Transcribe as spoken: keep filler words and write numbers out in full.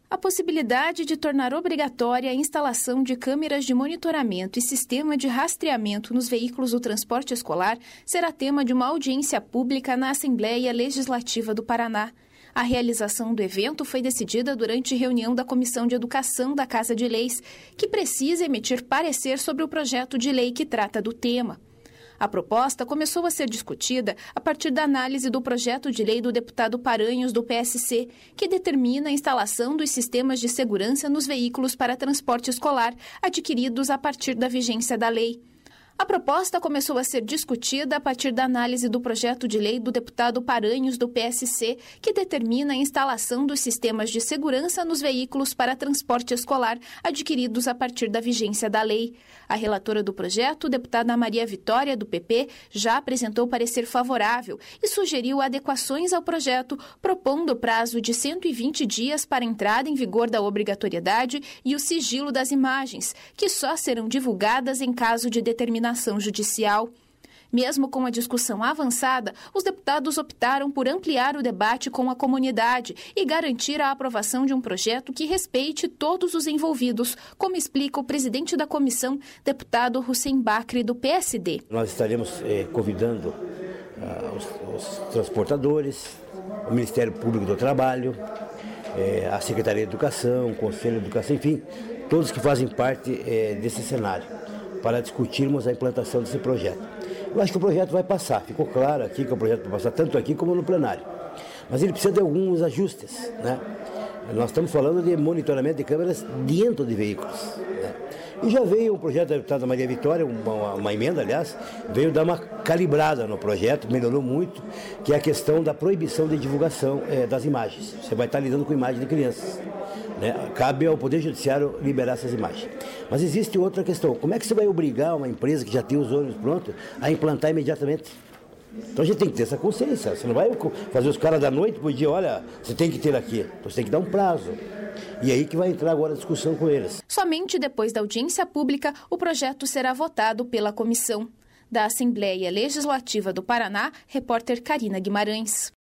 A possibilidade de tornar obrigatória a instalação de câmeras de monitoramento e sistema de rastreamento nos veículos do transporte escolar será tema de uma audiência pública na Assembleia Legislativa do Paraná. A realização do evento foi decidida durante reunião da Comissão de Educação da Casa de Leis, que precisa emitir parecer sobre o projeto de lei que trata do tema. A proposta começou a ser discutida a partir da análise do projeto de lei do deputado Paranhos, do P S C, que determina a instalação dos sistemas de segurança nos veículos para transporte escolar adquiridos a partir da vigência da lei. A proposta começou a ser discutida a partir da análise do projeto de lei do deputado Paranhos, do P S C, que determina a instalação dos sistemas de segurança nos veículos para transporte escolar adquiridos a partir da vigência da lei. A relatora do projeto, deputada Maria Vitória, do P P, já apresentou parecer favorável e sugeriu adequações ao projeto, propondo o prazo de cento e vinte dias para a entrada em vigor da obrigatoriedade e o sigilo das imagens, que só serão divulgadas em caso de determinação judicial. Mesmo com a discussão avançada, os deputados optaram por ampliar o debate com a comunidade e garantir a aprovação de um projeto que respeite todos os envolvidos, como explica o presidente da comissão, deputado Hussein Bakri, do P S D. Nós estaremos eh, convidando ah, os, os transportadores, o Ministério Público do Trabalho, eh, a Secretaria de Educação, o Conselho de Educação, enfim, todos que fazem parte eh, desse cenário, para discutirmos a implantação desse projeto. Eu acho que o projeto vai passar, ficou claro aqui que o projeto vai passar tanto aqui como no plenário. Mas ele precisa de alguns ajustes, né? Nós estamos falando de monitoramento de câmeras dentro de veículos, né? E já veio o projeto da deputada Maria Vitória, uma, uma emenda, aliás, veio dar uma calibrada no projeto, melhorou muito, que é a questão da proibição de divulgação é, das imagens. Você vai estar lidando com imagens de crianças, né? Cabe ao Poder Judiciário liberar essas imagens. Mas existe outra questão, como é que você vai obrigar uma empresa que já tem os ônibus prontos a implantar imediatamente? Então a gente tem que ter essa consciência, você não vai fazer os caras da noite por dia, olha, você tem que ter aqui, então você tem que dar um prazo. E aí que vai entrar agora a discussão com eles. Somente depois da audiência pública, o projeto será votado pela comissão. Da Assembleia Legislativa do Paraná, repórter Karina Guimarães.